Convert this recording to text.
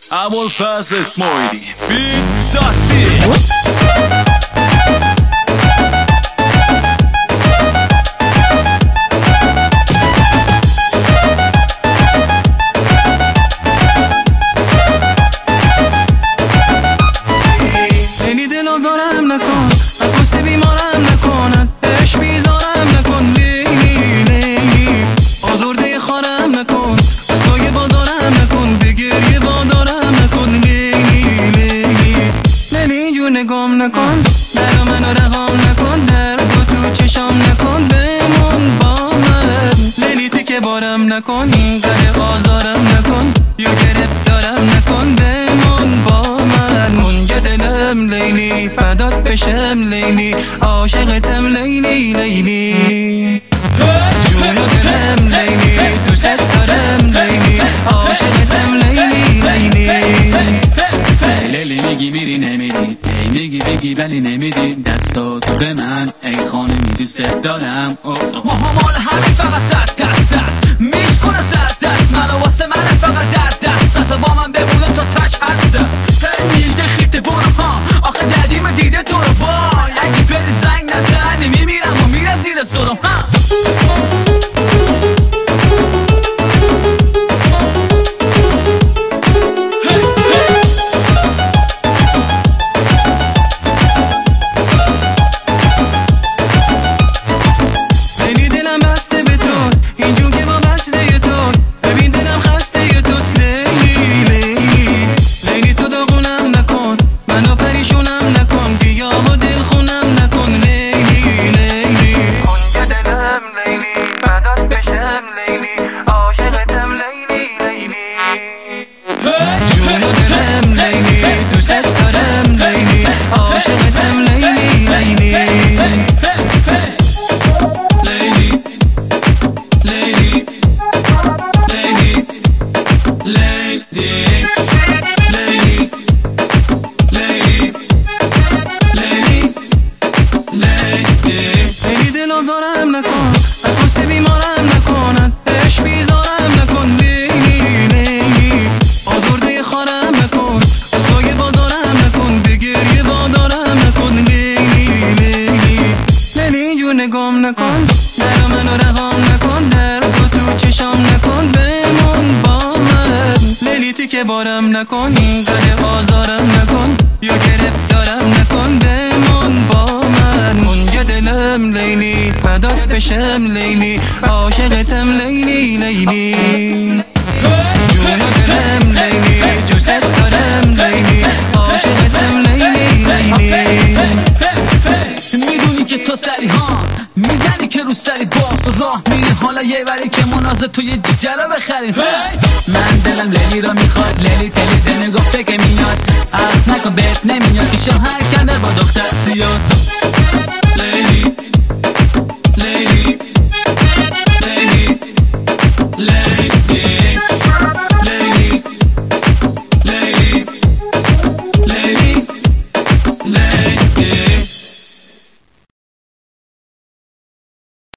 ابوالفضل اسماعیلی فیت ساسی. نگام نکن در منو رهام نکن در تو چشام نکن بمون با من لیلی که بارم نکن قدر آزارم نکن یا گرفتارم نکن بمون با من منجه دلم لیلی فدات بشم لیلی عاشقتم لیلی لیلی جونو دلم لیلی دوست دارم لیلی عاشقتم لیلی لیلی لیلی میگی میری نمیری میگی بگی ولی نمیدی دستاتو به من ای خانمی دوست دارم ماها مال همین فقط صد دست میشکنه صد دست منو واسه من فقط در دست از با من ببودم تا تش هستم میلده خیفته برو ها آخه دردیم دیده تو رو وای اگه بری زنگ نزنی میمیرم و میرم زیر سرم نگام نکن در منو رهام نکن در تو چشام نکن بمون با من لیلی که بارم نکن قدر آزارم نکن یا گرفتارم نکن بمون با من منجه دلم لیلی فدات بشم لیلی عاشقتم لیلی لیلی جونو دلم لیلی دوست دارم لیلی عاشقتم لیلی لیلی میدونی که تو سری ها میزنی که رو سری باخت راه میری حالا یه وری که مناظر تو یه جیجه بخریم من دلم لیلی رو میخواد لیلی تلی دل گفته که میاد حرف نکن بهت نمیاد که شوهر کنده با دختر سیاد